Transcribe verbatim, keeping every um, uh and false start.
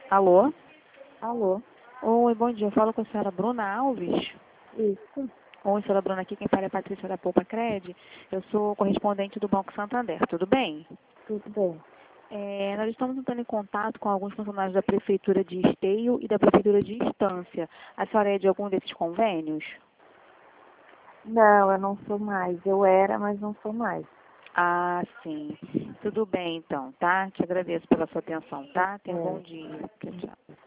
Alô? Alô? Oi, bom dia. Eu falo com a senhora Bruna Alves. Isso, Oi, senhora Bruna, aqui quem fala é a Patrícia da Poupa Cred. Eu sou correspondente do Banco Santander, tudo bem? tudo bem. É, nós estamos entrando em contato com alguns funcionários da Prefeitura de Esteio e da Prefeitura de Estância. A senhora é de algum desses convênios? Não, eu não sou mais. Eu era, mas não sou mais. Ah, sim. Tudo bem, então, tá? Te agradeço pela sua atenção, tá? Tenha um bom É. dia. Tchau, tchau.